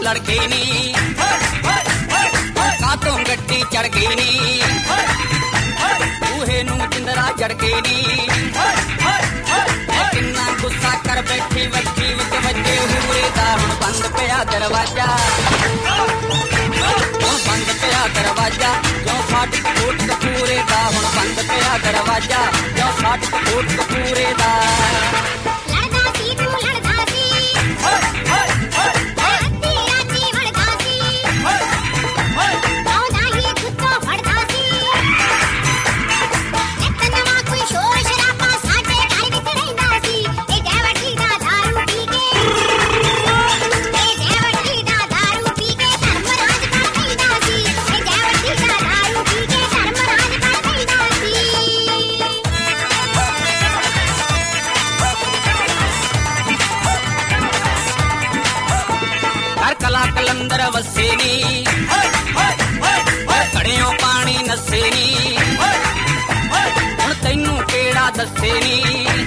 लड़के नी कातों गड्डी चढ़ गई नी बूहे नूं जिंदरा जड़के नी किन्ना गुस्सा कर बैठी वच्ची विच वजे हूरे दा हुण बंद पिया दरवाजा बंद पिया दरवाजा क्यों फाटक कोट कपूरे दा हुण बंद पिया दरवाजा क्यों फाटक कोट कपूरे दा कलंदर वसे नी कड़ियों पानी नसे नी हुण तैनू केड़ा दसे नी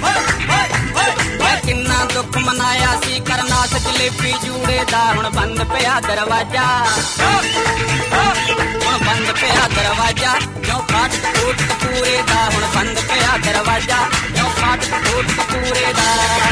किन्ना दुख मनाया सी करनास जलेबी जूड़े दा हुण बंद पिया दरवाजा हुण बंद पिया दरवाजा क्यों फाटक कोट कपूरे दा हुण बंद पिया दरवाजा क्यों फाटक कोट कपूरे दा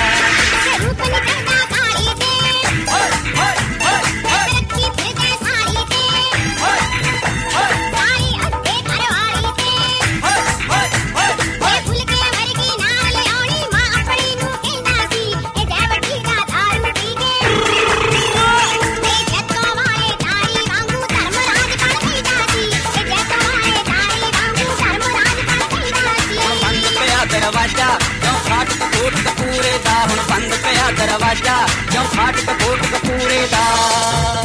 दरवाजा क्यों फाटक कोट कपूरे दा हुण बंद पिया दरवाजा क्यों फाटक कोट कपूरे दा